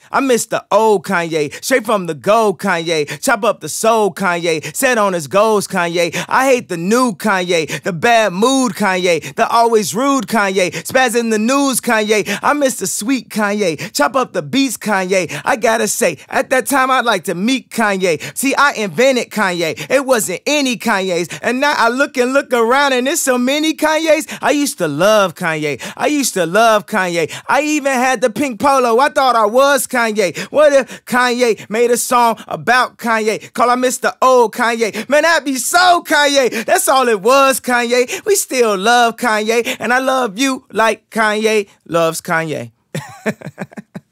I miss the old Kanye, straight from the gold Kanye. Chop up the soul Kanye, set on his goals Kanye. I hate the new Kanye, the bad mood Kanye, the always rude Kanye, spaz in the news Kanye. I miss the sweet Kanye, chop up the beats Kanye. I gotta say, at that time I'd like to meet Kanye. See, I invented Kanye, it wasn't any Kanye's. And now I look around and there's so many Kanye's. I used to love Kanye, I used to love Kanye. I even had the pink polo, I thought I was Kanye. What if Kanye made a song about Kanye? Call I miss the old Kanye. Man, that'd be so Kanye. That's all it was, Kanye. We still love Kanye, and I love you like Kanye loves Kanye.